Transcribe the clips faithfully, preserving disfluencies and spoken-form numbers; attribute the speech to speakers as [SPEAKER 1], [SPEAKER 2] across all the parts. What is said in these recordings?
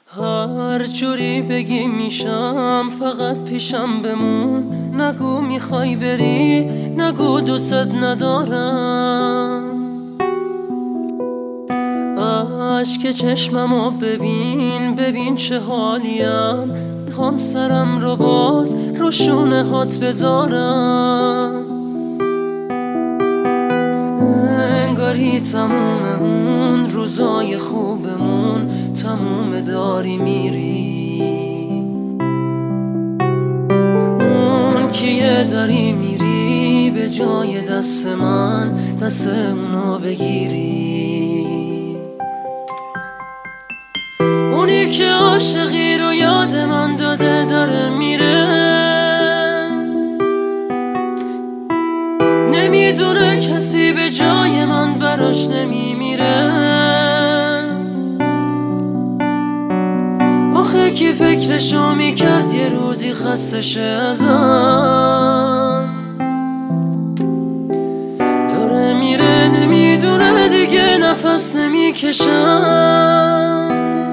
[SPEAKER 1] هر جوری بگی میشم، فقط پیشم بمون. نگو میخوای بری، نگو دوست ندارم. اشک چشممو ببین، ببین چه حالیم. میخوام سرم رو باز رو شونه هات بذارم. انگاری تموم اون روزای خوبمون تموم داری میری. اون کیه داری میری به جای دست من دست اونو بگیری. اونی که عاشقی رو یاد من داده داره میره. نمیدونه کسی به جای من براش نمیمیره. آخه کی فکرشو میکرد یه روزی خسته شه ازم. داره میره نمیدونه دیگه نفس نمیکشم.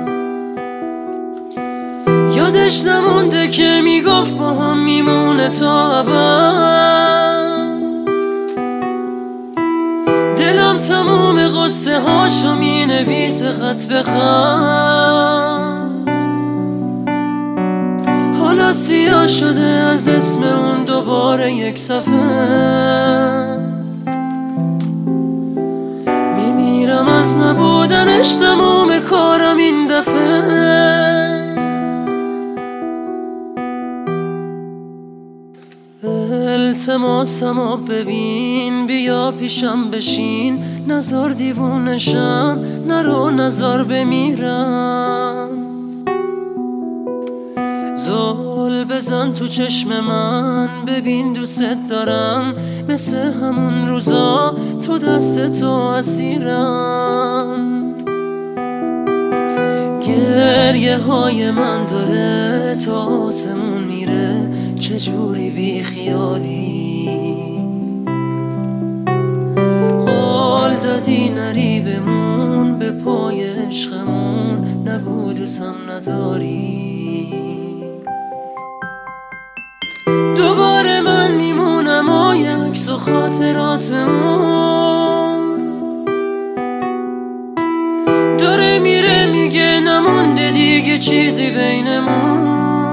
[SPEAKER 1] یادش نمونده که میگفت با هم میمونه تا ابد. دلم تموم قصه هاشو مینویسه خط به خط. حالا سیاه شده از اسم اون دوباره یک صفحه. میمیرم از نبودنش، تموم کارم این دفعه. التماسمو ببین، بیا پیشم بشین. نزار دیوونشم، نرو نزار بمیرم. زل بزن تو چشم من، ببین دوست دارم. مثل همون روزا تو دست تو اسیرم. گریه های من داره تا آسمون میره. چجوری بی خیالی قول دادی نری بمون به پای عشقمون. نگو دوستم نداری. دوباره من میمونم و یه عکس و خاطرات اون. داره میره میگه نمونده دیگه چیزی بینمون.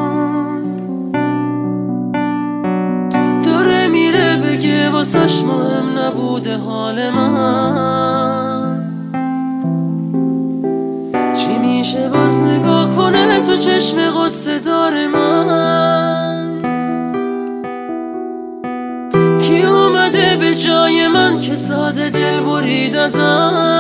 [SPEAKER 1] داره میره بگه واسش مهم نبوده حال من. چی میشه باز نگاه کنه تو چشم غصه دار من. کی اومده به جای من که ساده دل برید ازم.